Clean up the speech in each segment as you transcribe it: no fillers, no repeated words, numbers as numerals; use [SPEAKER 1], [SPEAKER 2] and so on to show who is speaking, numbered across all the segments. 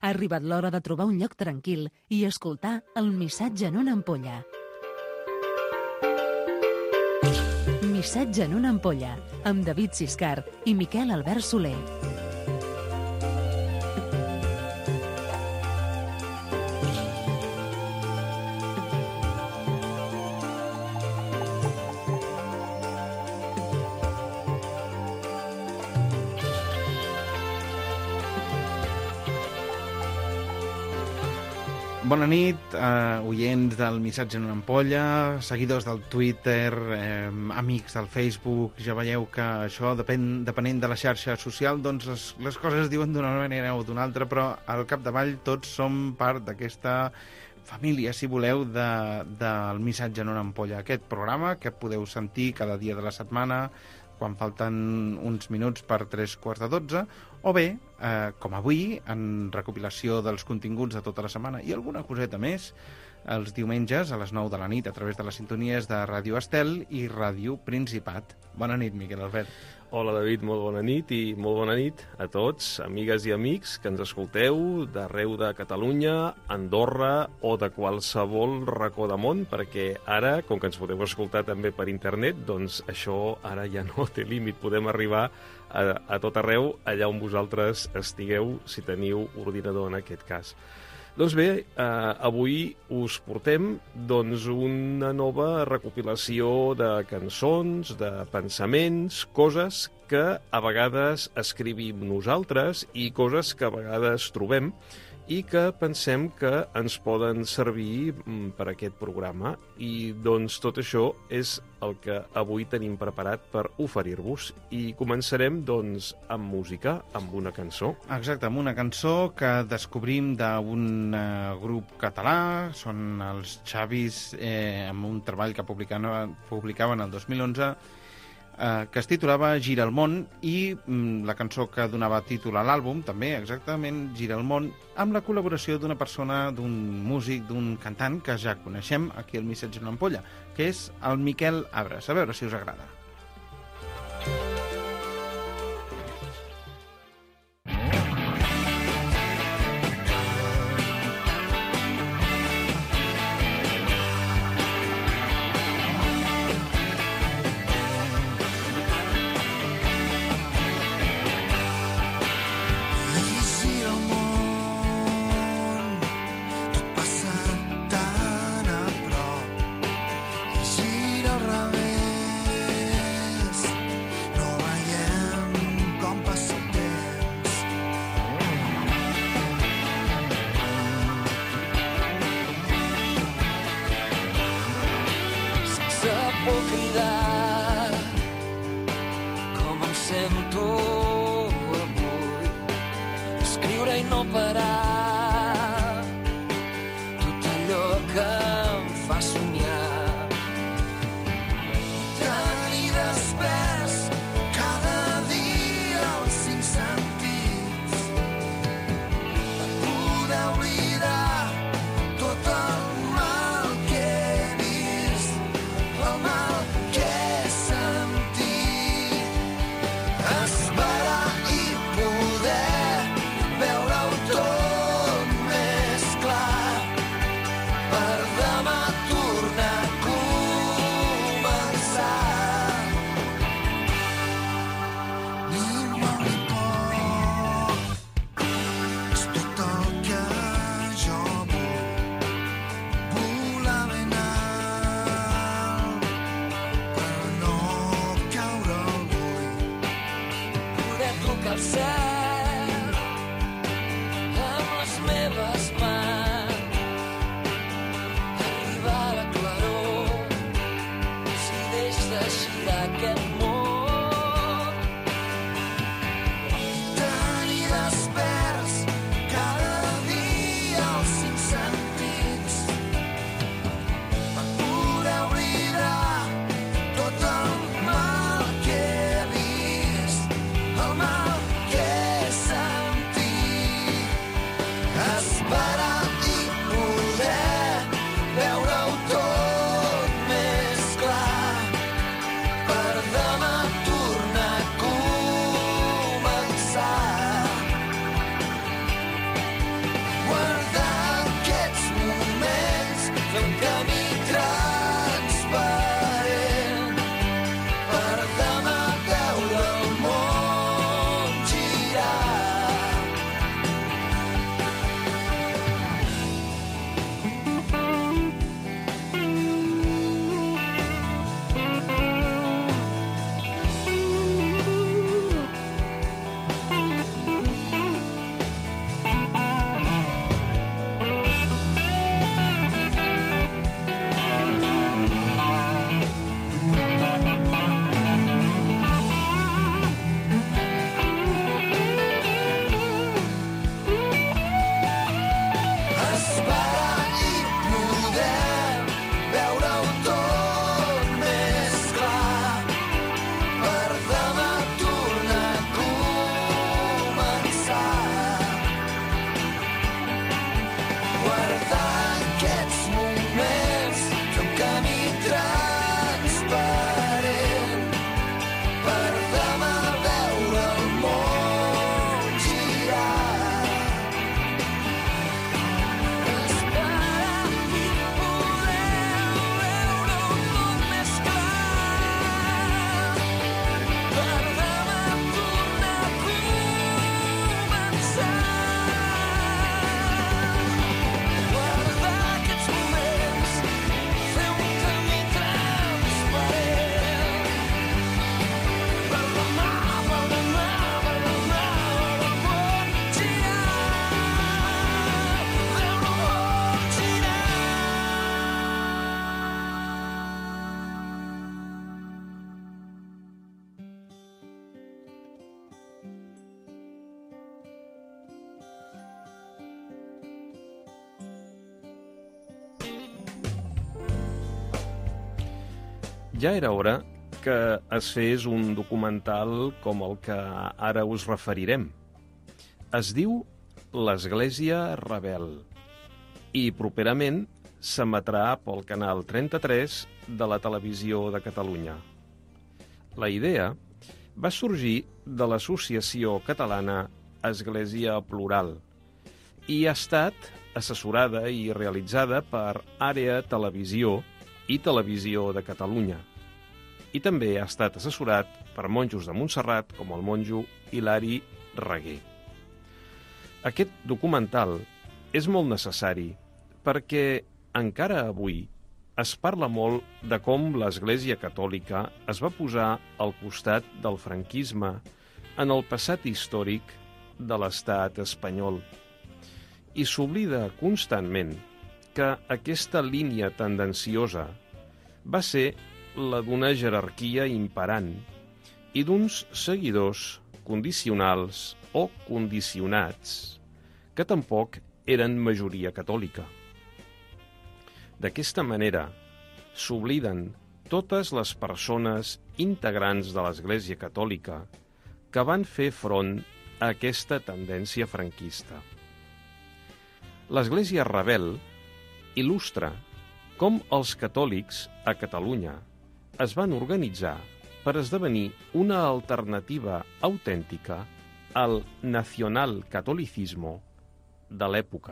[SPEAKER 1] Ha arribat l'hora de trobar un lloc tranquil i escoltar el missatge en una ampolla. Missatge en una ampolla, amb David Siscar i Miquel Albert Soler.
[SPEAKER 2] Bona nit, oients del Missatge en una ampolla, seguidors del Twitter, amics del Facebook. Ja veieu que això, depenent de la xarxa social, doncs les coses es diuen d'una manera o d'una altra, però al capdavall tots som part d'aquesta família, si voleu, del Missatge en una ampolla. Aquest programa que podeu sentir cada dia de la setmana, quan falten uns minuts per 11:45, o bé, com avui, en recopilació dels continguts de tota la setmana i alguna coseta més, els diumenges a les 9 de la nit a través de les sintonies de Ràdio Estel i Ràdio Principat. Bona nit, Miquel Albert.
[SPEAKER 3] Hola, David, molt bona nit i molt bona nit a tots, amigues i amics que ens escolteu d'arreu de Catalunya, Andorra o de qualsevol racó de món, perquè ara, com que ens podeu escoltar també per internet, doncs això ara ja no té límit. Podem arribar a tot arreu, allà on vosaltres estigueu, si teniu ordinador en aquest cas. Doncs bé, avui us portem una nova recopilació de cançons, de pensaments, coses que a vegades escrivim nosaltres i coses que a vegades trobem i que pensem que ens poden servir per aquest programa. I doncs tot això és el que avui tenim preparat per oferir-vos. I començarem doncs amb música, amb una cançó.
[SPEAKER 2] Exacte, amb una cançó que descobrim d'un grup català, són els Xavis, amb un treball que publicaven el 2011, que es titulava Gira el món, i la cançó que donava títol a l'àlbum, també, exactament, Gira el món, amb la col·laboració d'una persona, d'un músic, d'un cantant que ja coneixem aquí al Missatge en una ampolla, que és el Miquel Abres. A veure si us agrada.
[SPEAKER 3] Ja era hora que es fes un documental com el que ara us referirem. Es diu L'Església Rebel i properament s'emetrà pel canal 33 de la Televisió de Catalunya. La idea va sorgir de l'Associació Catalana Església Plural i ha estat assessorada i realitzada per Àrea Televisió i Televisió de Catalunya. I també ha estat assessorat per monjos de Montserrat com el monjo Hilari Reguer. Aquest documental és molt necessari perquè encara avui es parla molt de com l'Església Catòlica es va posar al costat del franquisme en el passat històric de l'estat espanyol. I s'oblida constantment que aquesta línia tendenciosa va ser la d'una jerarquia imperant i d'uns seguidors condicionals o condicionats que tampoc eren majoria catòlica. D'aquesta manera, s'obliden totes les persones integrants de l'Església Catòlica que van fer front a aquesta tendència franquista. L'Església Rebel il·lustra com els catòlics a Catalunya es van organitzar per esdevenir una alternativa autèntica al nacionalcatolicismo de l'època.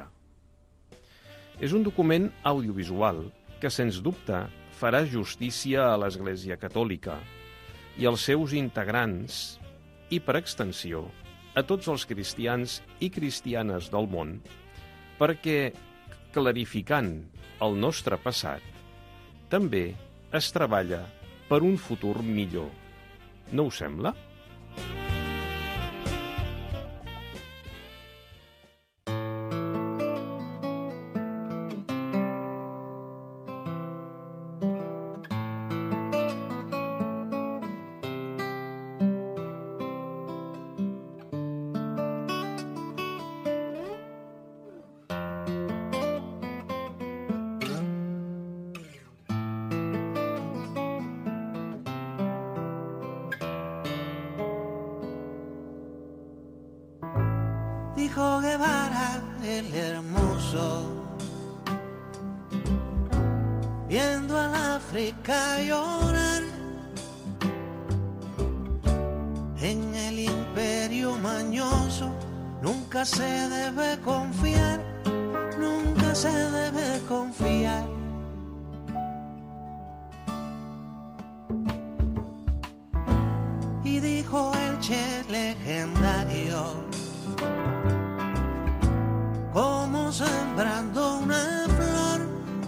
[SPEAKER 3] És un document audiovisual que, sens dubte, farà justícia a l'Església Catòlica i als seus integrants i, per extensió, a tots els cristians i cristianes del món, perquè, clarificant el nostre passat, també es treballa per un futur millor. No us sembla?
[SPEAKER 4] Dijo Guevara el hermoso, viendo al África llorar. En el imperio mañoso nunca se debe confiar, nunca se debe confiar. Y dijo el Che legendario, como sembrando una flor,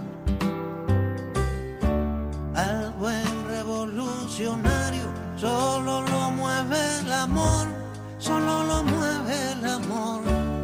[SPEAKER 4] al buen revolucionario solo lo mueve el amor, solo lo mueve el amor.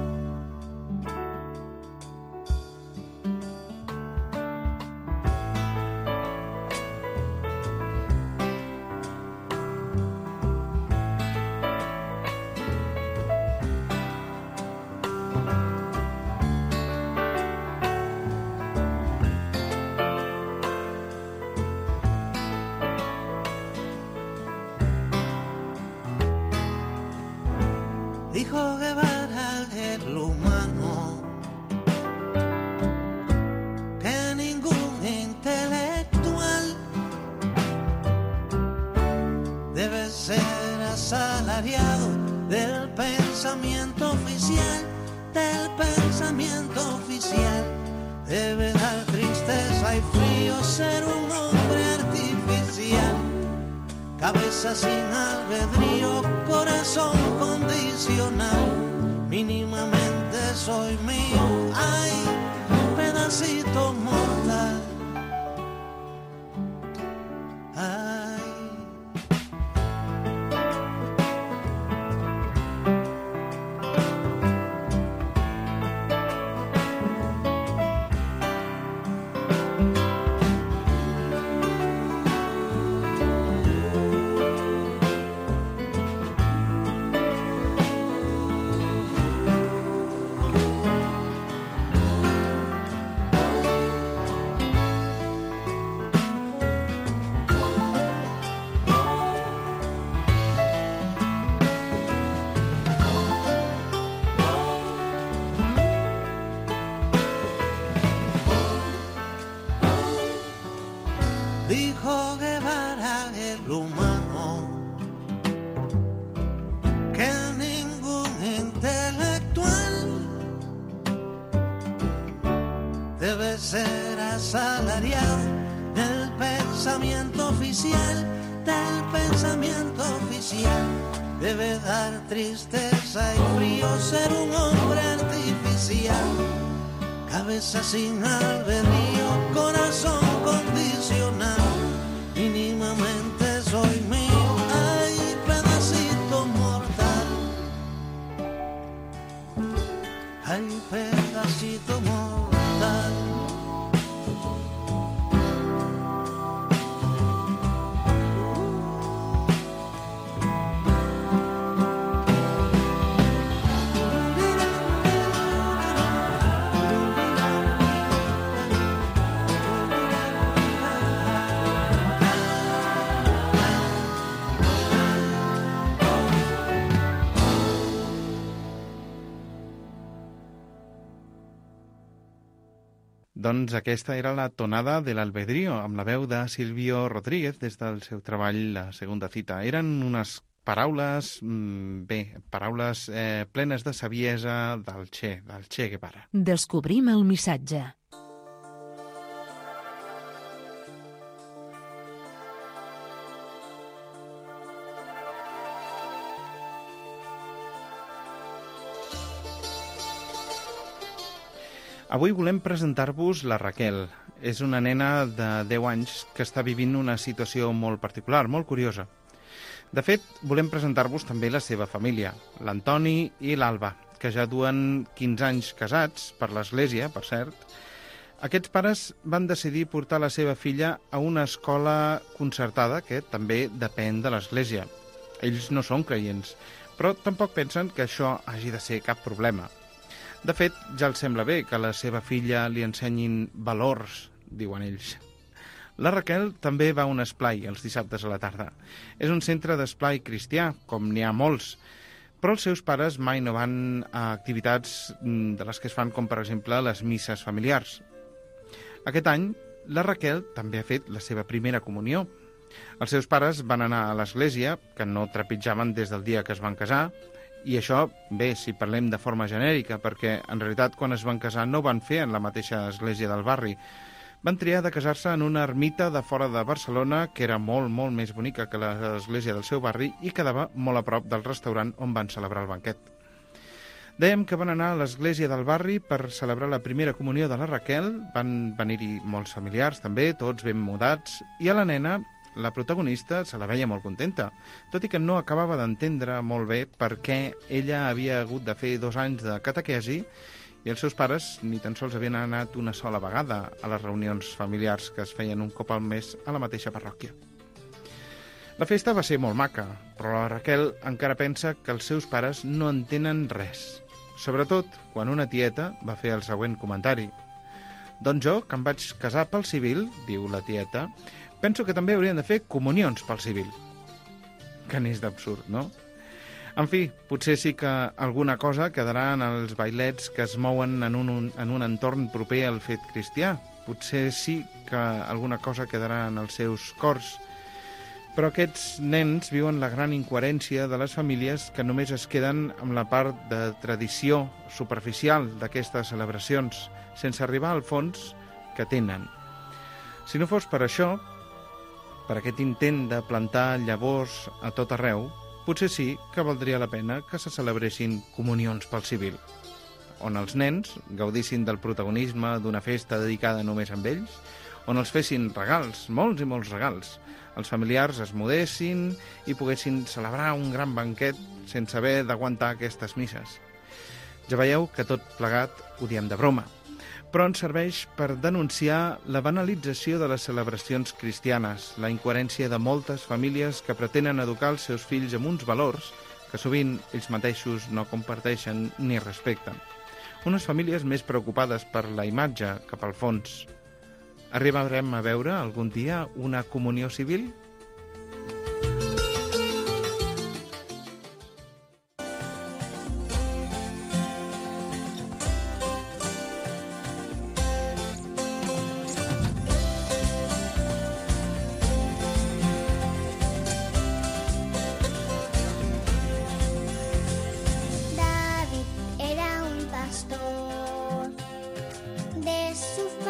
[SPEAKER 4] Dijo Guevara el humano, que ningún intelectual debe ser asalariado del pensamiento oficial, del pensamiento oficial. Debe dar tristeza y frío ser un hombre artificial. Cabeza sin albedrío, corazón condicional. Mínimamente soy mío, ay, pedacito mortal. Ay. debe ser asalariado del pensamiento oficial, del pensamiento oficial. Debe dar tristeza y frío ser un hombre artificial. Cabeza sin albedrío, corazón condicional. Mínimamente soy mío, ay, pedacito mortal. Ay, pedacito mortal.
[SPEAKER 2] Doncs aquesta era la tonada de l'Albedrío, amb la veu de Silvio Rodríguez des del seu treball La Segunda Cita. Eren unes paraules, paraules plenes de saviesa del Che Guevara.
[SPEAKER 1] Descobrim el missatge.
[SPEAKER 2] Avui volem presentar-vos la Raquel. És una nena de 10 anys que està vivint una situació molt particular, molt curiosa. De fet, volem presentar-vos també la seva família, l'Antoni i l'Alba, que ja duen 15 anys casats, per l'Església, per cert. Aquests pares van decidir portar la seva filla a una escola concertada que també depèn de l'Església. Ells no són creients, però tampoc pensen que això hagi de ser cap problema. De fet, ja els sembla bé que a la seva filla li ensenyin valors, diuen ells. La Raquel també va a un esplai els dissabtes a la tarda. És un centre d'esplai cristià, com n'hi ha molts, però els seus pares mai no van a activitats de les que es fan, com per exemple les misses familiars. Aquest any, la Raquel també ha fet la seva primera comunió. Els seus pares van anar a l'església, que no trepitjaven des del dia que es van casar, i això, bé, si parlem de forma genèrica, perquè en realitat quan es van casar no ho van fer en la mateixa església del barri. Van triar de casar-se en una ermita de fora de Barcelona que era molt, molt més bonica que l'església del seu barri i quedava molt a prop del restaurant on van celebrar el banquet. Dèiem que van anar a l'església del barri per celebrar la primera comunió de la Raquel, van venir-hi molts familiars també, tots ben mudats, i a la nena, la protagonista, se la veia molt contenta, tot i que no acabava d'entendre molt bé per què ella havia hagut de fer 2 anys de catequesi i els seus pares ni tan sols havien anat una sola vegada a les reunions familiars que es feien un cop al mes a la mateixa parròquia. La festa va ser molt maca, però la Raquel encara pensa que els seus pares no entenen res, sobretot quan una tieta va fer el següent comentari. Doncs jo, que em vaig casar pel civil, diu la tieta, penso que també haurien de fer comunions pel civil. Que n'és d'absurd, no? En fi, potser sí que alguna cosa quedarà en els bailets que es mouen en un entorn proper al fet cristià. Potser sí que alguna cosa quedarà en els seus cors. Però aquests nens viuen la gran incoherència de les famílies que només es queden amb la part de tradició superficial d'aquestes celebracions, sense arribar al fons que tenen. Si no fos per això, per aquest intent de plantar llavors a tot arreu, potser sí que valdria la pena que se celebressin comunions pel civil, on els nens gaudissin del protagonisme d'una festa dedicada només a ells, on els fessin regals, molts i molts regals, els familiars es mudessin i poguessin celebrar un gran banquet sense haver d'aguantar aquestes misses. Ja veieu que tot plegat ho diem de broma, però ens serveix per denunciar la banalització de les celebracions cristianes, la incoherència de moltes famílies que pretenen educar els seus fills amb uns valors que sovint ells mateixos no comparteixen ni respecten. Unes famílies més preocupades per la imatge que pel fons. Arribarem a veure algun dia una comunió civil?
[SPEAKER 5] David era un pastor de su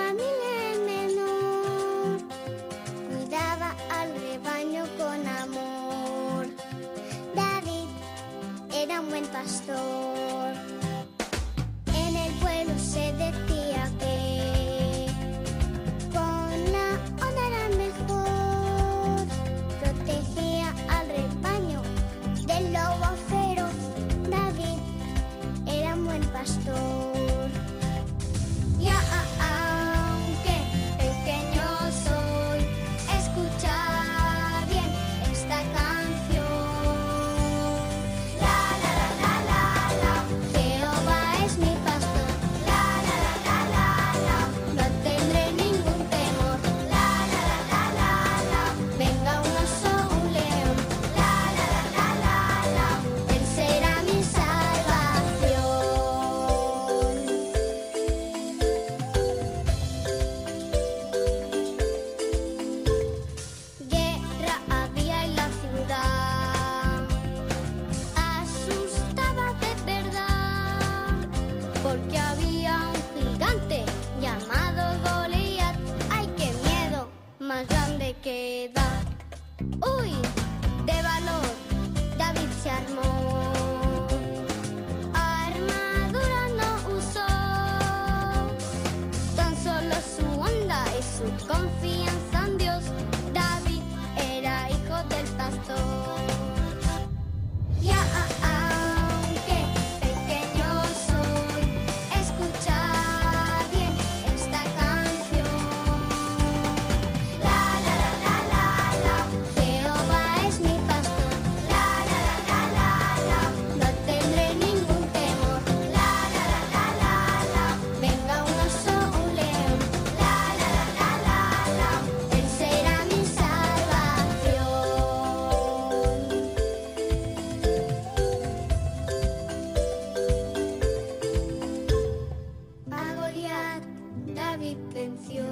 [SPEAKER 5] David venció.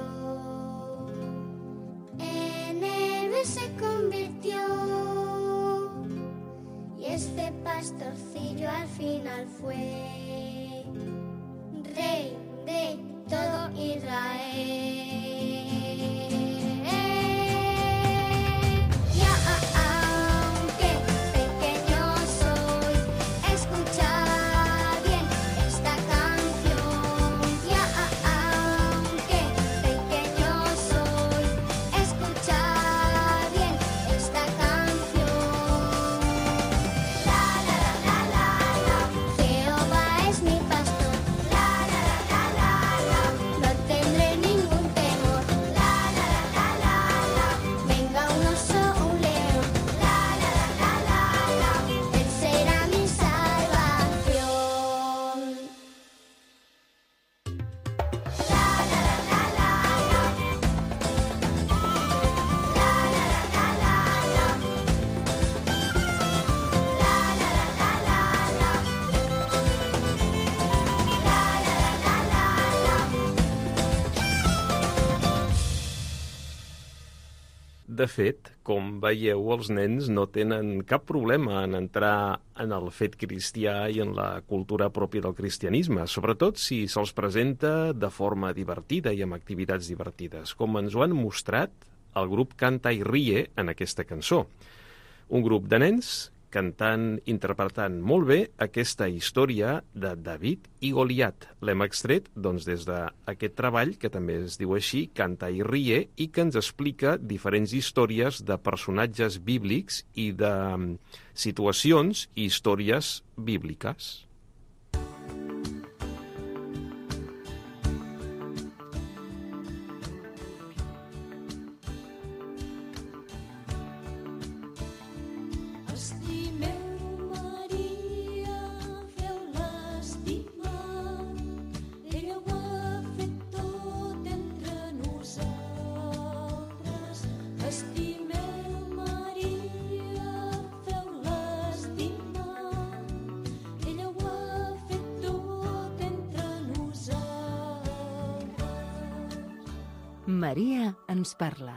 [SPEAKER 5] En héroe se convirtió. Y este pastorcillo al final fue rey de todo Israel.
[SPEAKER 3] De fet, com veieu, els nens no tenen cap problema en entrar en el fet cristià i en la cultura pròpia del cristianisme, sobretot si se'ls presenta de forma divertida i amb activitats divertides, com ens ho han mostrat el grup Canta i Rie en aquesta cançó. Un grup de nens cantant, interpretant molt bé aquesta història de David i Goliat. L'hem extret doncs, des d'aquest treball, que també es diu així, Canta i Rie, i que ens explica diferents històries de personatges bíblics i de situacions i històries bíbliques.
[SPEAKER 1] Maria ens parla.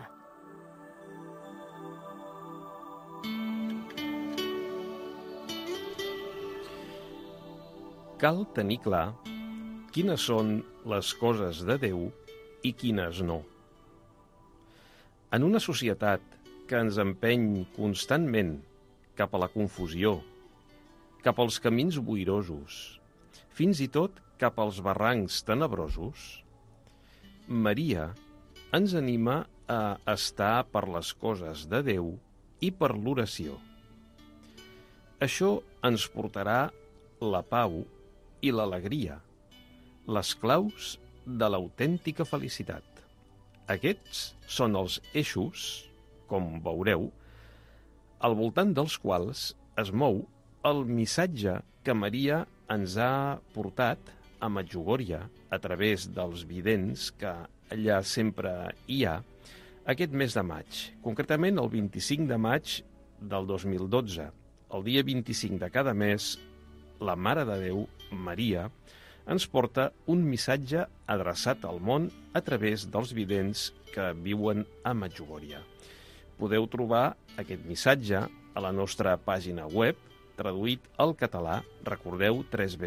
[SPEAKER 3] Cal tenir clar quines són les coses de Déu i quines no. En una societat que ens empeny constantment cap a la confusió, cap als camins boirosos, fins i tot cap als barrancs tenebrosos, Maria ens anima a estar per les coses de Déu i per l'oració. Això ens portarà la pau i l'alegria, les claus de l'autèntica felicitat. Aquests són els eixos, com veureu, al voltant dels quals es mou el missatge que Maria ens ha portat a Medjugorje a través dels vidents que allà sempre hi ha aquest mes de maig, concretament el 25 de maig del 2012. El dia 25 de cada mes, la Mare de Déu, Maria, ens porta un missatge adreçat al món a través dels vidents que viuen a Medjugorje. Podeu trobar aquest missatge a la nostra pàgina web, traduït al català, recordeu,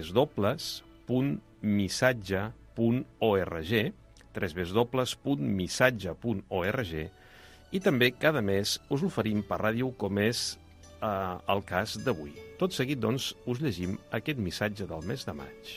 [SPEAKER 3] www.missatge.org, www.missatge.org, i també cada mes us l'oferim per ràdio, com és el cas d'avui. Tot seguit, doncs, us llegim aquest missatge del mes de maig.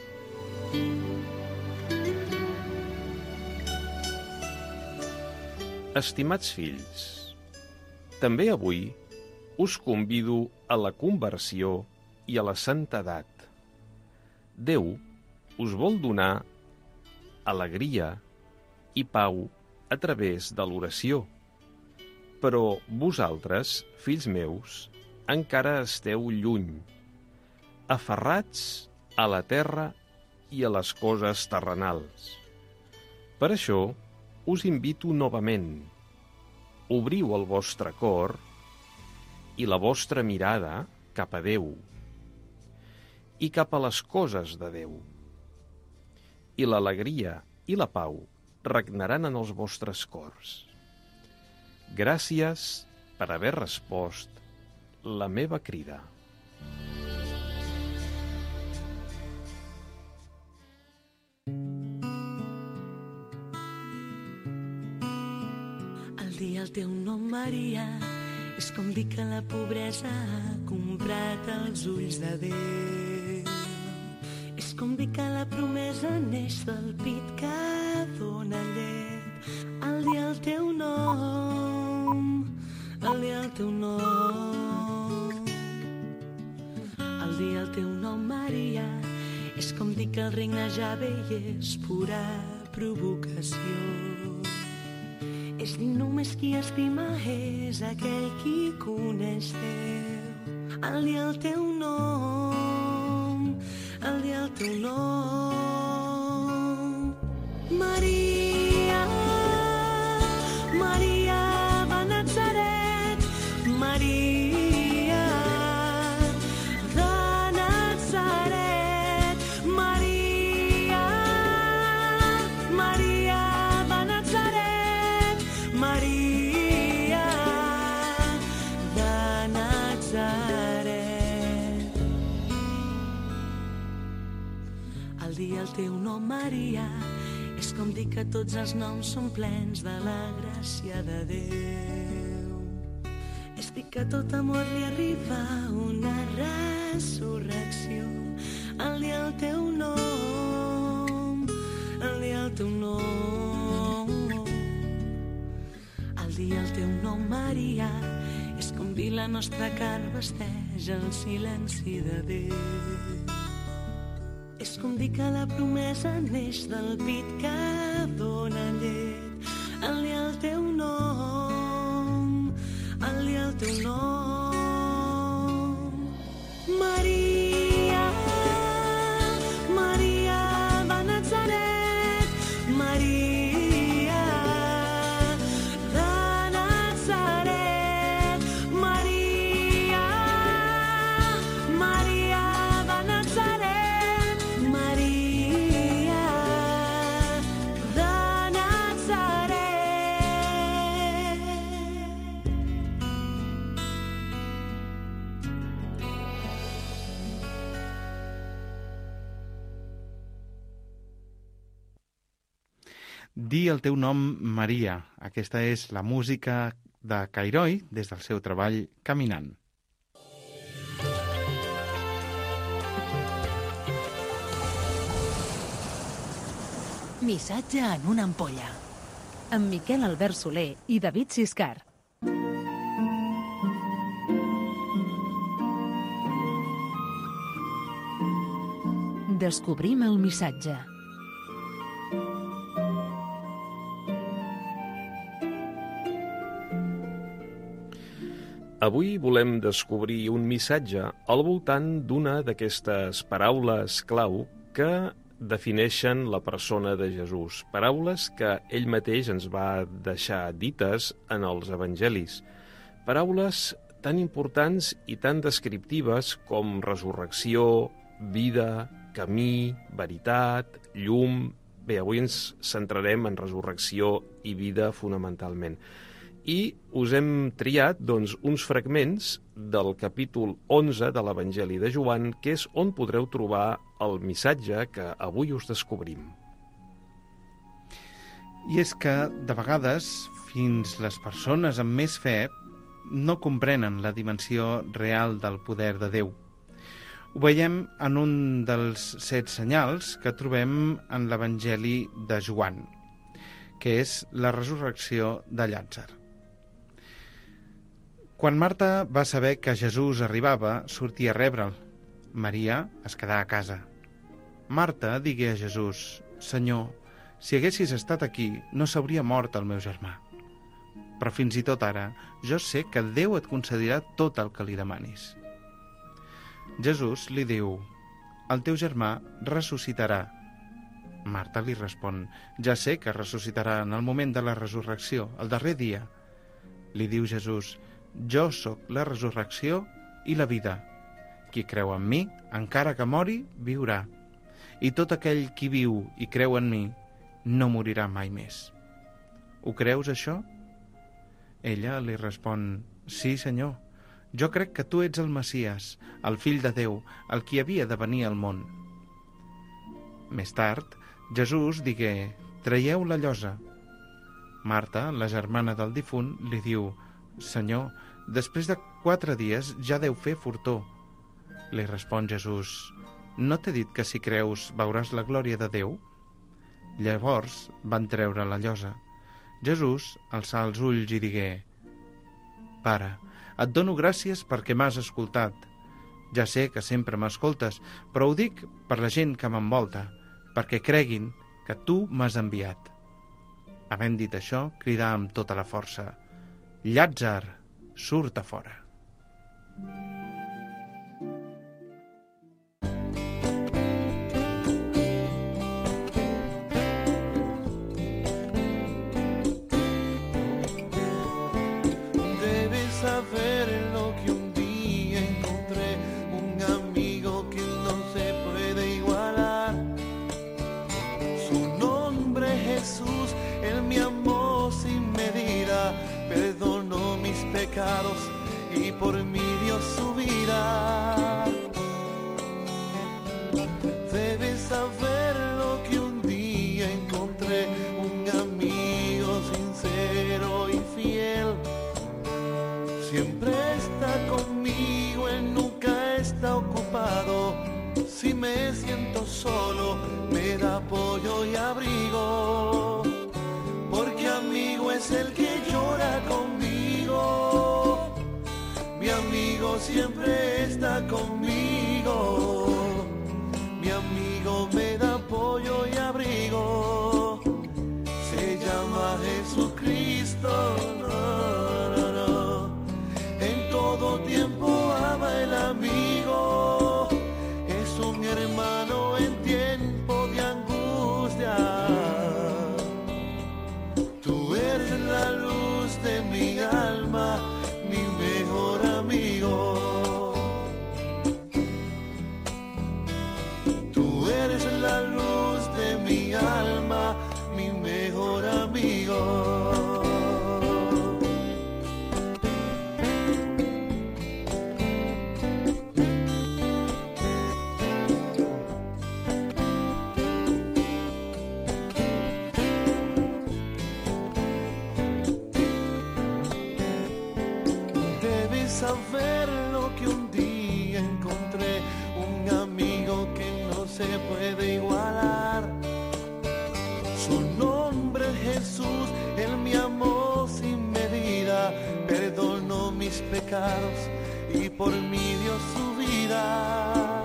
[SPEAKER 3] Estimats fills, també avui us convido a la conversió i a la santedat. Déu us vol donar alegria i pau a través de l'oració. Però vosaltres, fills meus, encara esteu lluny, aferrats a la terra i a les coses terrenals. Per això us invito novament. Obriu el vostre cor i la vostra mirada cap a Déu i cap a les coses de Déu. I l'alegria i la pau regnaran en els vostres cors. Gràcies per haver respost la meva crida.
[SPEAKER 6] El dia el teu nom, Maria, és com dir que la pobresa ha comprat els ulls de Déu. És com dir que la promesa neix del pit que dóna llet. El dia el teu nom, el dia el teu nom. El dia el teu nom, Maria, és com dir que el regne ja ve i és pura provocació. És dir només qui estima és aquell qui coneix Déu. El dia el teu nom, el dia el teu nom. Maria, Maria va a Natzaret, Maria de Natzaret, Maria, Maria va a Natzaret, Maria de Natzaret. El dia el teu nom, Maria, és com dir que tots els noms són plens de la gràcia de Déu. És dir que tot amor li arriba una resurrecció. El dia el teu nom, el dia el teu nom. El dia el teu nom, Maria, és com dir la nostra carn vesteix el silenci de Déu. És com dir que la promesa neix del pit que dóna llet. El dia el teu nom, el dia el teu nom. Maria, Maria va a Natzaret, Maria de Natzaret, Maria, Maria va a Natzaret, Maria de Natzaret.
[SPEAKER 2] Di el teu nom, Maria. Aquesta és la música de Cairoi des del seu treball Caminant.
[SPEAKER 1] Missatge en una ampolla. Amb Miquel Albert Soler i David Siscar. Descobrim el missatge.
[SPEAKER 3] Avui volem descobrir un missatge al voltant d'una d'aquestes paraules clau que defineixen la persona de Jesús. Paraules que ell mateix ens va deixar dites en els evangelis. Paraules tan importants i tan descriptives com resurrecció, vida, camí, veritat, llum. Bé, avui ens centrarem en resurrecció i vida fonamentalment. I us hem triat uns fragments del capítol 11 de l'Evangeli de Joan, que és on podreu trobar el missatge que avui us descobrim.
[SPEAKER 2] I és que, de vegades, fins les persones amb més fe no comprenen la dimensió real del poder de Déu. Ho veiem en un dels 7 senyals que trobem en l'Evangeli de Joan, que és la resurrecció de Llàtzer. Quan Marta va saber que Jesús arribava, sortia a rebre'l. Maria es quedà a casa. Marta digué a Jesús: «Senyor, si haguessis estat aquí, no s'hauria mort el meu germà. Però fins i tot ara, jo sé que Déu et concedirà tot el que li demanis». Jesús li diu: «El teu germà ressuscitarà». Marta li respon: «Ja sé que ressuscitarà en el moment de la resurrecció, el darrer dia». Li diu Jesús: «Jo sóc la resurrecció i la vida. Qui creu en mi, encara que mori, viurà. I tot aquell qui viu i creu en mi, no morirà mai més. Ho creus, això? Ella li respon: sí, senyor, jo crec que tu ets el Messies, el fill de Déu, el qui havia de venir al món. Més tard, Jesús digué: traieu la llosa. Marta, la germana del difunt, li diu: Senyor, després de 4 dies ja deu fer fortó. Li respon Jesús: no t'he dit que si creus veuràs la glòria de Déu? Llavors van treure la llosa. Jesús alçà els ulls i digué: Pare, et dono gràcies perquè m'has escoltat. Ja sé que sempre m'escoltes, però ho dic per la gent que m'envolta, perquè creguin que tu m'has enviat. Havent dit això, cridà amb tota la força: Llàtzer, surt a fora.
[SPEAKER 4] Debes saber lo que un día encontré, un amigo que no se puede igualar. Su nombre es Jesús, Él me amó sin medida, perdonó mis pecados y por mí dio su vida. Debes saber lo que un día encontré, un amigo sincero y fiel. Siempre está conmigo, Él nunca está ocupado. Si me siento solo, me da apoyo y abrigo. Porque amigo es el que llora conmigo. Mi amigo siempre está conmigo. Mi amigo me da apoyo y abrigo. Se llama Jesucristo. En todo tiempo ama el amigo. Es un hermano en tiempo de angustia. Tú eres la luz de mi alma, mi mejor amigo. Tú eres la luz de mi alma, mi mejor amigo. Saber lo que un día encontré, un amigo que no se puede igualar. Su nombre es Jesús, Él me amó sin medida, perdonó mis pecados y por mí dio su vida.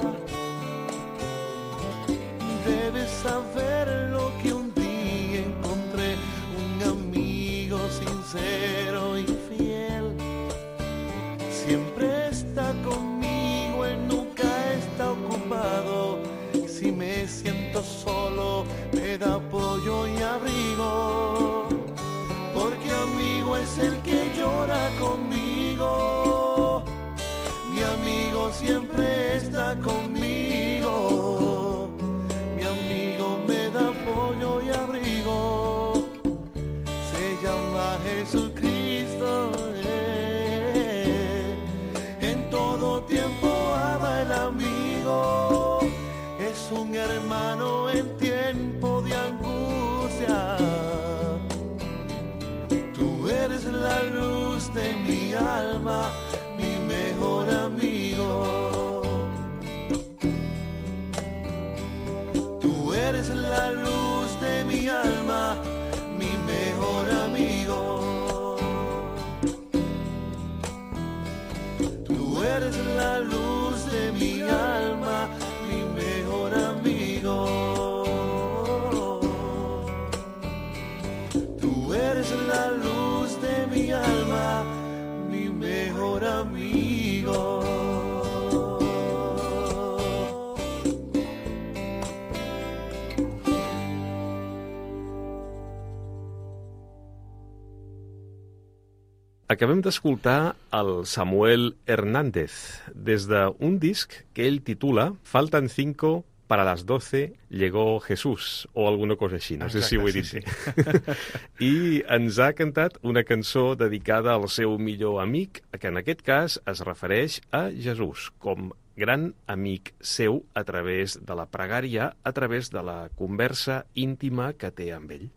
[SPEAKER 4] Debes saber lo que un día encontré, un amigo sincero y fiel. Siempre está conmigo, Él nunca está ocupado. Si me siento solo, me da apoyo y abrigo. Porque amigo es el que llora conmigo. Mi amigo siempre está conmigo. Mi amigo me da apoyo y abrigo. Se llama Jesucristo. Todo tiempo ama el amigo, es un hermano en tiempo de angustia. Tú eres la luz de mi alma, mi mejor amigo. Tú eres la luz de mi alma, mi mejor amigo. Tú eres la luz de mi alma, mi mejor amigo. Tú eres la luz de mi alma, mi mejor amigo.
[SPEAKER 3] Acabem d'escoltar el Samuel Hernández des d'un disc que ell titula Faltan 5 para las 12 llegó Jesús, o alguna cosa així, no sé si ho he dit bé. I ens ha cantat una cançó dedicada al seu millor amic, que en aquest cas es refereix a Jesús, com gran amic seu a través de la pregària, a través de la conversa íntima que té amb ell.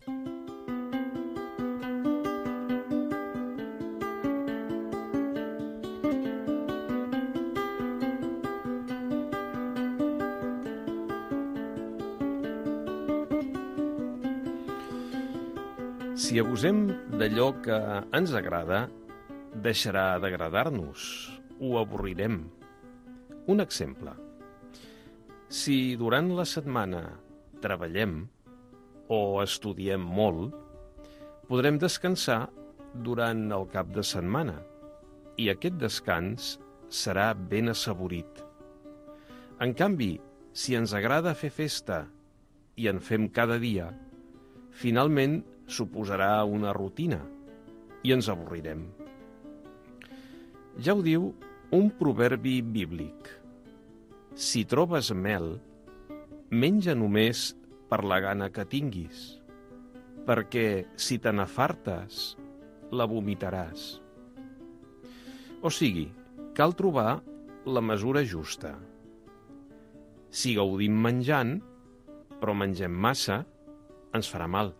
[SPEAKER 3] Si abusem d'allò que ens agrada, deixarà d'agradar-nos, ho avorrirem. Un exemple. Si durant la setmana treballem o estudiem molt, podrem descansar durant el cap de setmana i aquest descans serà ben assaborit. En canvi, si ens agrada fer festa i en fem cada dia, finalment suposarà una rutina i ens avorrirem. Ja ho diu un proverbi bíblic. Si trobes mel, menja només per la gana que tinguis, perquè si te n'afartes, la vomitaràs. O sigui, cal trobar la mesura justa. Si gaudim menjant, però mengem massa, ens farà mal.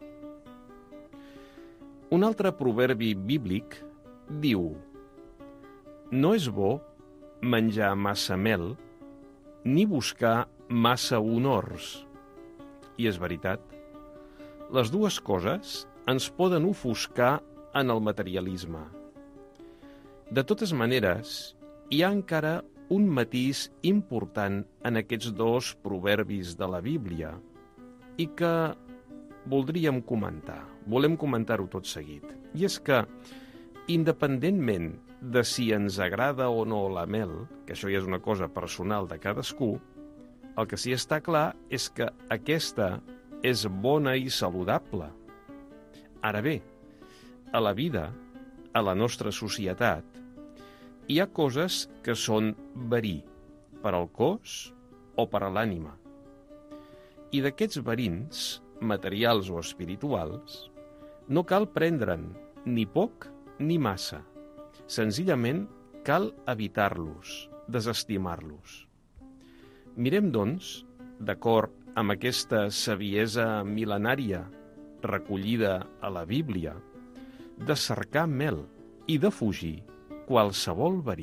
[SPEAKER 3] Un altre proverbi bíblic diu: no és bo menjar massa mel ni buscar massa honors. I és veritat. Les dues coses ens poden ofuscar en el materialisme. De totes maneres, hi ha encara un matís important en aquests dos proverbis de la Bíblia i que voldríem comentar. Volem comentar-ho tot seguit. I és que, independentment de si ens agrada o no la mel, que això ja és una cosa personal de cadascú, el que sí està clar és que aquesta és bona i saludable. Ara bé, a la vida, a la nostra societat, hi ha coses que són verí per al cos o per a l'ànima. I d'aquests verins, materials o espirituals, no cal prendre'n ni poc ni massa. Senzillament cal evitar-los, desestimar-los. Mirem, doncs, d'acord amb aquesta saviesa mil·lenària recollida a la Bíblia, de cercar mel i de fugir qualsevol verí.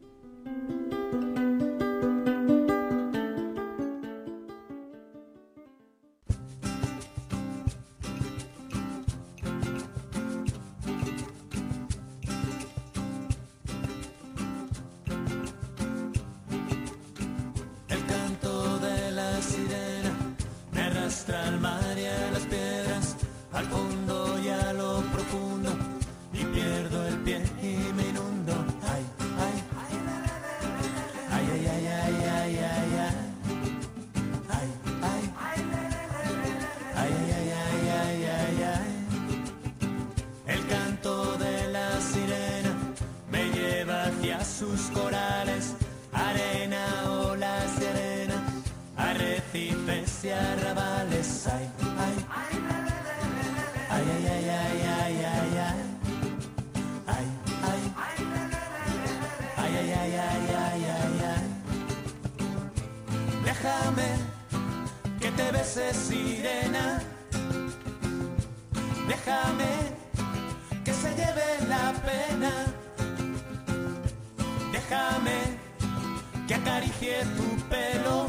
[SPEAKER 4] Al mar y a las piedras, al fondo y a lo profundo, y pierdo el pie y me inundo. Ay, ay, ay, ay, ay, ay, ay, ay, ay, ay, ay, ay, ay, ay, ay, ay, ay. El canto de la sirena me lleva hacia sus corales, arena, olas de arena, arrecifes y arrabales. Ay, ay, ay, ay, ay, ay, ay, ay, ay, ay, ay, ay, ay, ay, ay, ay, ay. Déjame que te bese, sirena, déjame que se lleve la pena, déjame que acaricie tu pelo,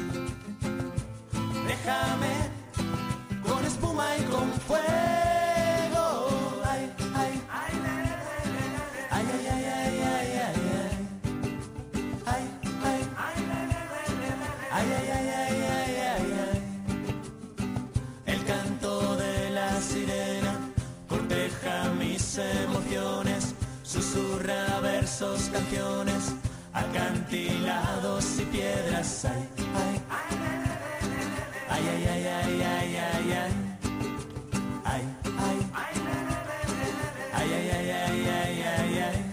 [SPEAKER 4] déjame con espuma y con fuego. Ay, ay, ay, ay, ay, ay, ay, ay, ay, ay, ay, ay, ay, ay, ay. El canto de la sirena corteja mis emociones, susurra versos, canciones, acantilados y piedras. Ay, ay, ay, ay, ay, ay, ay, ay, ay, ay, ay, ay, ay, ay, ay, ay, ay, ay.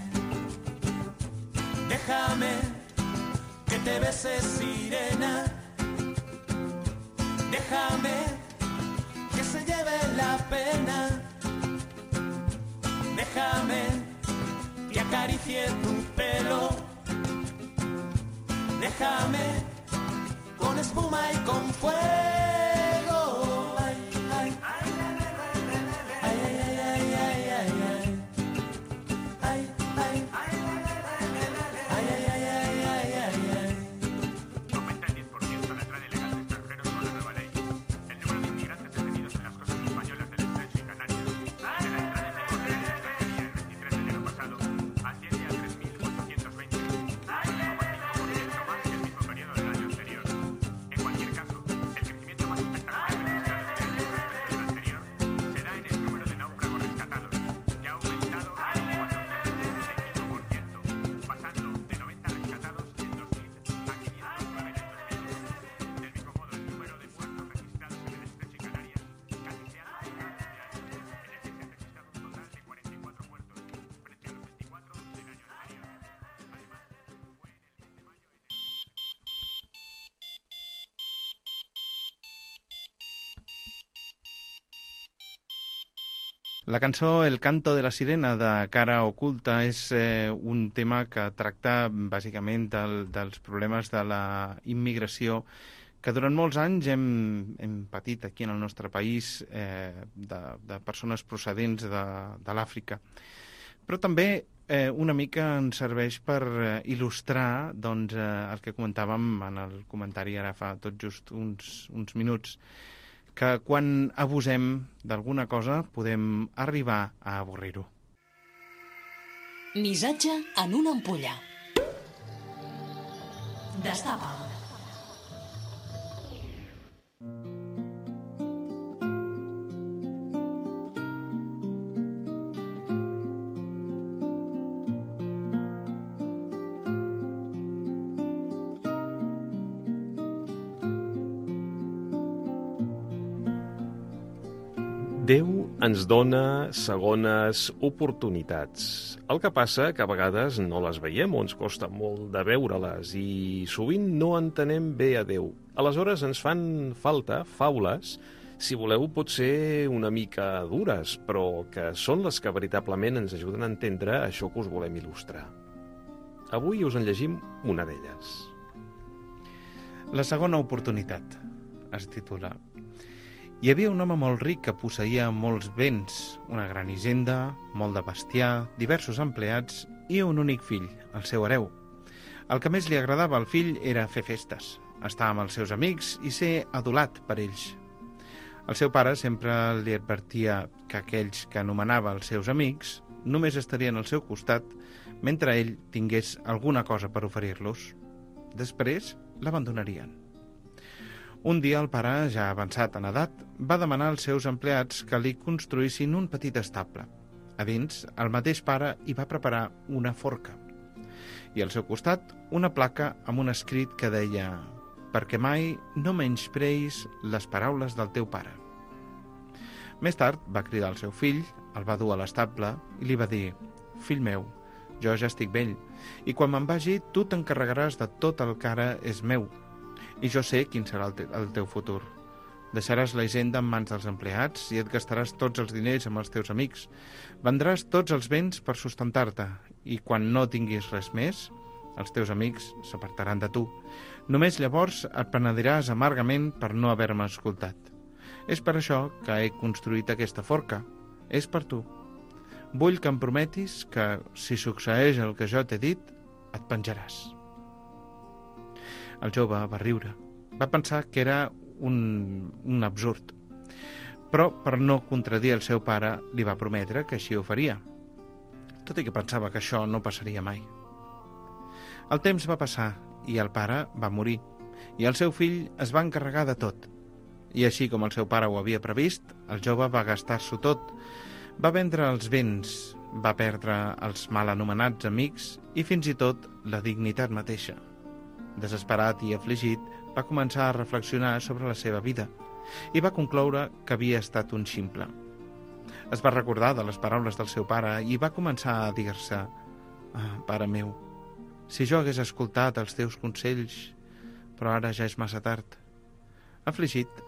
[SPEAKER 4] Déjame que te bese, sirena, la pena. Déjame que acaricie tu pelo. Déjame con espuma y con fuego. Ay, ay, ay, ay, ay, ay, ay, ay, ay, ay. Ay, ay, ay, ay, ay, ay, ay, ay, ay.
[SPEAKER 7] Aumenta el 10% la entrada ilegal de extranjeros con la nueva ley. El número de inmigrantes detenidos en las costas españolas del Estrecho y Canarias desde la entrada en vigor de la extranjería el 23 de enero pasado asciende a 3.420. Es un 5% más que el mismo periodo del año anterior. En cualquier caso, el crecimiento más espectacular registrado este año respecto del anterior se da en el número de náufragos rescatados, que ha aumentado un 465%, pasando de 90 rescatados en 2000 a 509 en 2010. Del mismo modo, el número de muertos registrados en el Estrecho y Canarias casi se ha duplicado este año. En este se ha registrado un total de 44 muertos, frente a los 24 del año anterior. Además, fue en el mes de mayo
[SPEAKER 2] La cançó El canto de la sirena de Cara Oculta és un tema que tracta bàsicament dels problemes de la immigració que durant molts anys hem patit aquí en el nostre país de persones procedents de l'Àfrica. Però també una mica ens serveix per il·lustrar doncs, el que comentàvem en el comentari ara fa tot just uns minuts, que quan abusem d'alguna cosa podem arribar a avorrir-ho.
[SPEAKER 1] Missatge en una ampolla. Destapa.
[SPEAKER 3] Déu ens dona segones oportunitats. El que passa que a vegades no les veiem o ens costa molt de veure-les i sovint no entenem bé a Déu. Aleshores ens fan falta faules, si voleu potser una mica dures, però que són les que veritablement ens ajuden a entendre això que us volem il·lustrar. Avui us en llegim una d'elles.
[SPEAKER 2] La segona oportunitat es titula: Hi havia un home molt ric que posseïa molts béns, una gran hisenda, molt de bestiar, diversos empleats i un únic fill, el seu hereu. El que més li agradava al fill era fer festes, estar amb els seus amics i ser adulat per ells. El seu pare sempre li advertia que aquells que anomenava els seus amics només estarien al seu costat mentre ell tingués alguna cosa per oferir-los. Després l'abandonarien. Un dia el pare, ja avançat en edat, va demanar als seus empleats que li construïssin un petit estable. A dins, el mateix pare hi va preparar una forca. I al seu costat, una placa amb un escrit que deia: «Perquè mai no menyspreis les paraules del teu pare». Més tard va cridar al seu fill, el va dur a l'estable i li va dir: «Fill meu, jo ja estic vell, i quan me'n vagi tu t'encarregaràs de tot el que ara és meu, i jo sé quin serà el teu futur. Deixaràs la hisenda en mans dels empleats i et gastaràs tots els diners amb els teus amics. Vendràs tots els béns per sustentar-te i quan no tinguis res més, els teus amics s'apartaran de tu. Només llavors et penediràs amargament per no haver-me escoltat. És per això que he construït aquesta forca. És per tu. Vull que em prometis que, si succeeix el que jo t'he dit, et penjaràs». El jove va riure. Va pensar que era un absurd. Però, per no contradir el seu pare, li va prometre que així ho faria, tot i que pensava que això no passaria mai. El temps va passar i el pare va morir, i el seu fill es va encarregar de tot. I així com el seu pare ho havia previst, el jove va gastar-s'ho tot. Va vendre els béns, va perdre els mal anomenats amics i fins i tot la dignitat mateixa. Desesperat i afligit, va començar a reflexionar sobre la seva vida i va concloure que havia estat un ximple. Es va recordar de les paraules del seu pare i va començar a dir-se: «Pare meu, si jo hagués escoltat els teus consells, però ara ja és massa tard». Afligit,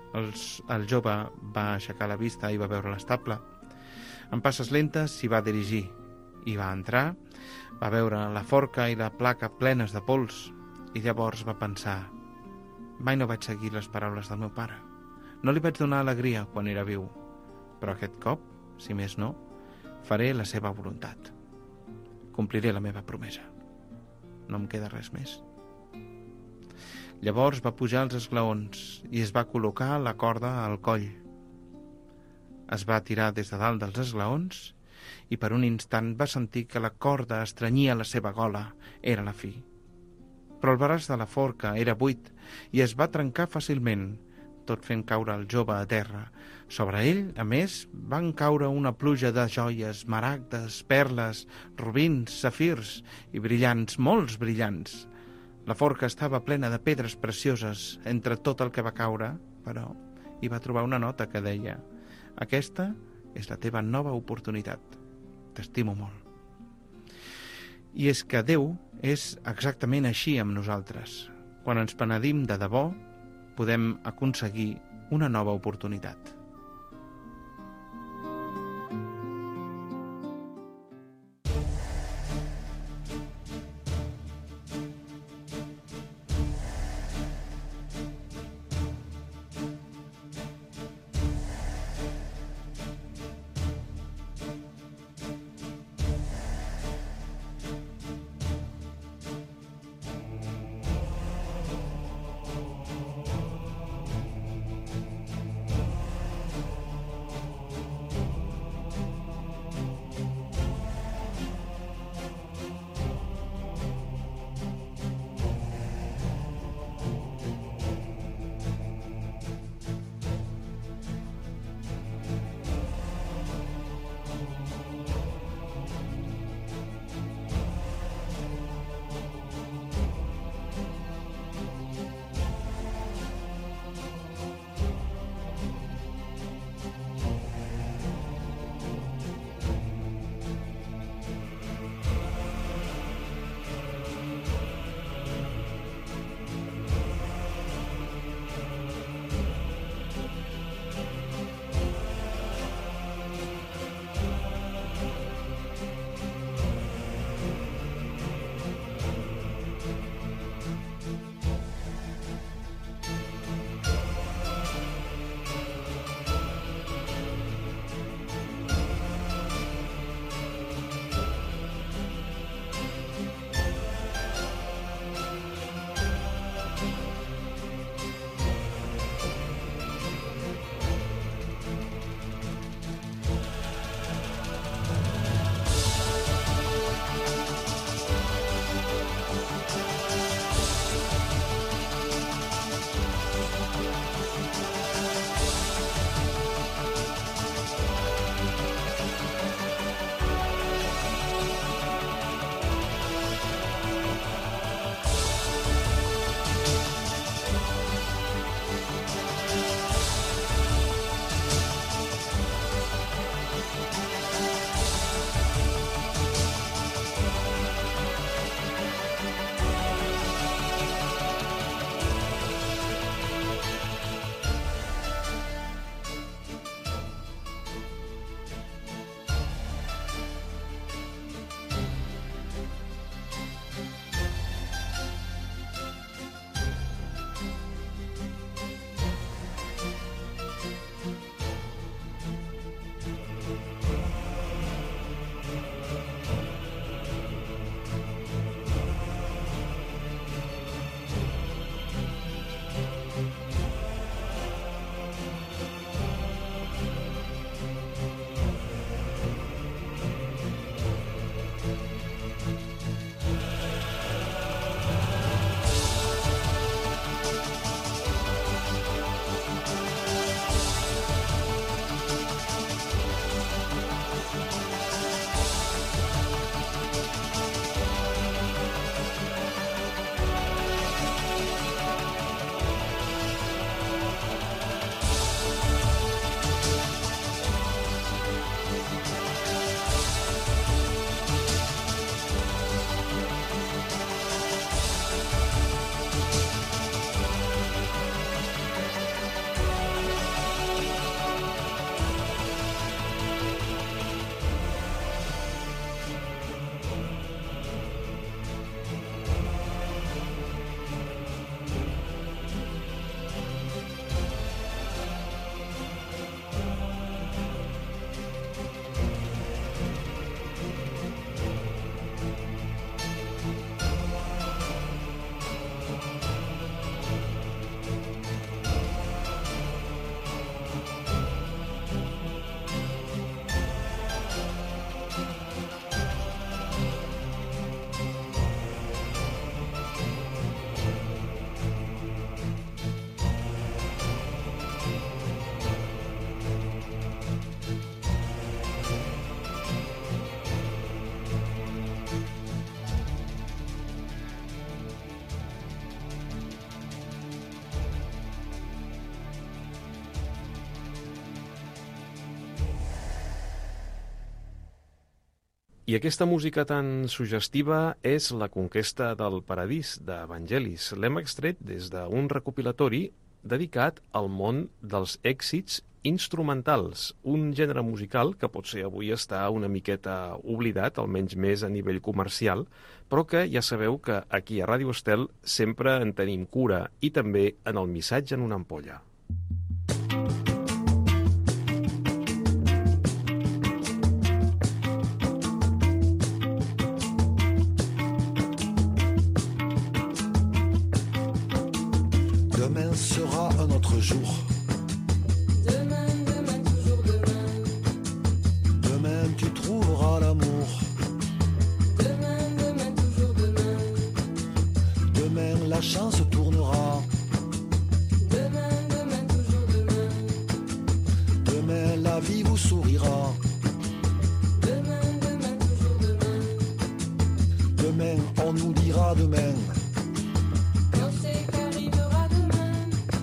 [SPEAKER 2] El jove va aixecar la vista i va veure l'estable. Amb passes lentes s'hi va dirigir i va entrar, va veure la forca i la placa plenes de pols i llavors va pensar: mai no vaig seguir les paraules del meu pare. No li vaig donar alegria quan era viu, però aquest cop, si més no, faré la seva voluntat. Compliré la meva promesa. No em queda res més. Llavors va pujar als esglaons i es va col·locar la corda al coll. Es va tirar des de dalt dels esglaons i per un instant va sentir que la corda estrenyia la seva gola. Era la fi. Però el braç de la forca era buit i es va trencar fàcilment, tot fent caure el jove a terra. Sobre ell, a més, van caure una pluja de joies, maragdes, perles, rubins, safirs i brillants, molts brillants. La forca estava plena de pedres precioses. Entre tot el que va caure, però, hi va trobar una nota que deia: aquesta és la teva nova oportunitat. T'estimo molt. I és que Déu és exactament així amb nosaltres. Quan ens penedim de debò, podem aconseguir una nova oportunitat.
[SPEAKER 3] I aquesta música tan suggestiva és La conquesta del paradís, d'Evangelis. L'hem extret des d'un recopilatori dedicat al món dels èxits instrumentals, un gènere musical que potser avui està una miqueta oblidat, almenys més a nivell comercial, però que ja sabeu que aquí a Ràdio Estel sempre en tenim cura, i també en el missatge en una ampolla.
[SPEAKER 4] Demain sera un autre jour.
[SPEAKER 6] Demain, demain, toujours demain.
[SPEAKER 4] Demain tu trouveras l'amour.
[SPEAKER 6] Demain, demain, toujours demain.
[SPEAKER 4] Demain la chance tournera.
[SPEAKER 6] Demain, demain, toujours demain.
[SPEAKER 4] Demain la vie vous sourira.
[SPEAKER 6] Demain, demain, toujours demain.
[SPEAKER 4] Demain on nous dira demain.
[SPEAKER 6] Quand c'est qu'arrivera demain,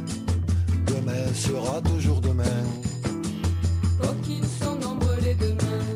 [SPEAKER 4] Demain sera toujours demain.
[SPEAKER 6] oh qu'ils sont nombreux les demain.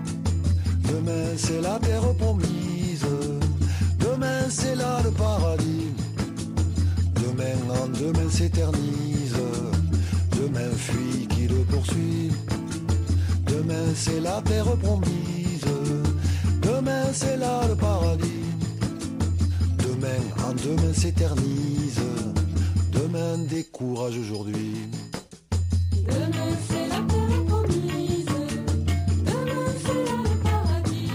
[SPEAKER 4] Demain c'est la terre promise. Demain c'est là le paradis. Demain en demain s'éternise. Demain fuit qui le poursuit. Demain c'est la terre promise. Demain c'est là le paradis. Demain en demain s'éternise. Demain décourage aujourd'hui.
[SPEAKER 6] Demain c'est la terre promise. Demain c'est là le paradis.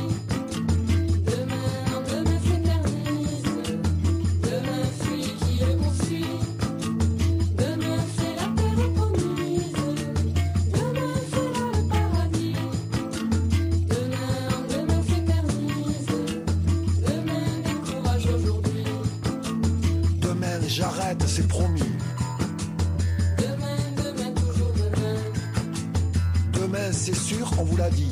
[SPEAKER 6] Demain en demain s'éternise. Demain fuit qui le poursuit. Demain c'est la terre promise. Demain c'est là le paradis. Demain en demain s'éternise. Demain décourage aujourd'hui.
[SPEAKER 4] Demain j'arrête, c'est promis.
[SPEAKER 6] Demain, demain, toujours demain.
[SPEAKER 4] Demain c'est sûr, on vous l'a dit.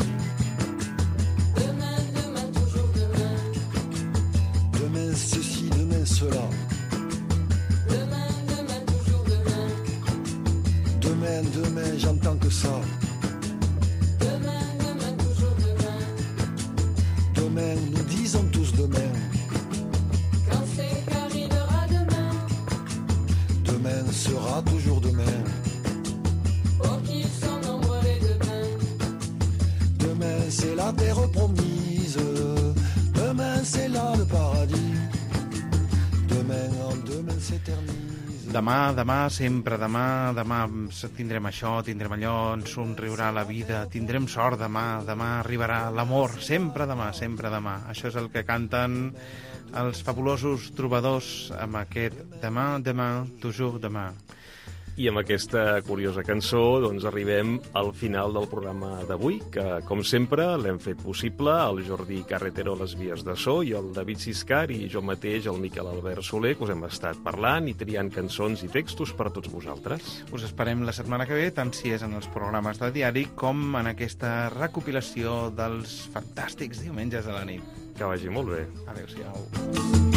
[SPEAKER 6] Demain, demain, toujours demain.
[SPEAKER 4] Demain ceci, demain cela.
[SPEAKER 6] Demain, demain, toujours demain.
[SPEAKER 4] Demain, demain, j'entends que ça.
[SPEAKER 6] Demain, demain, toujours demain.
[SPEAKER 4] Demain, nous disons tous demain.
[SPEAKER 6] Quand c'est qu'arrivera demain,
[SPEAKER 4] Demain sera toujours demain.
[SPEAKER 6] oh qu'ils sont nombreux les demain.
[SPEAKER 4] Demain, c'est la terre promise. Demain, c'est là le paradis. Demain, en demain s'éternise.
[SPEAKER 2] Demà, demà, sempre demà, demà tindrem això, tindrem allò, ens somriurà la vida, tindrem sort demà, demà arribarà l'amor, sempre demà, sempre demà. Això és el que canten els fabulosos trobadors amb aquest demà, demà, toujours demà.
[SPEAKER 3] I amb aquesta curiosa cançó doncs arribem al final del programa d'avui, que, com sempre, l'hem fet possible el Jordi Carretero a les vies de so i el David Siscar i jo mateix, el Miquel Albert Soler, que us hem estat parlant i triant cançons i textos per a tots vosaltres.
[SPEAKER 2] Us esperem la setmana que ve, tant si és en els programes de diari com en aquesta recopilació dels fantàstics diumenges a la nit.
[SPEAKER 3] Que vagi molt bé.
[SPEAKER 2] Adéu-siau.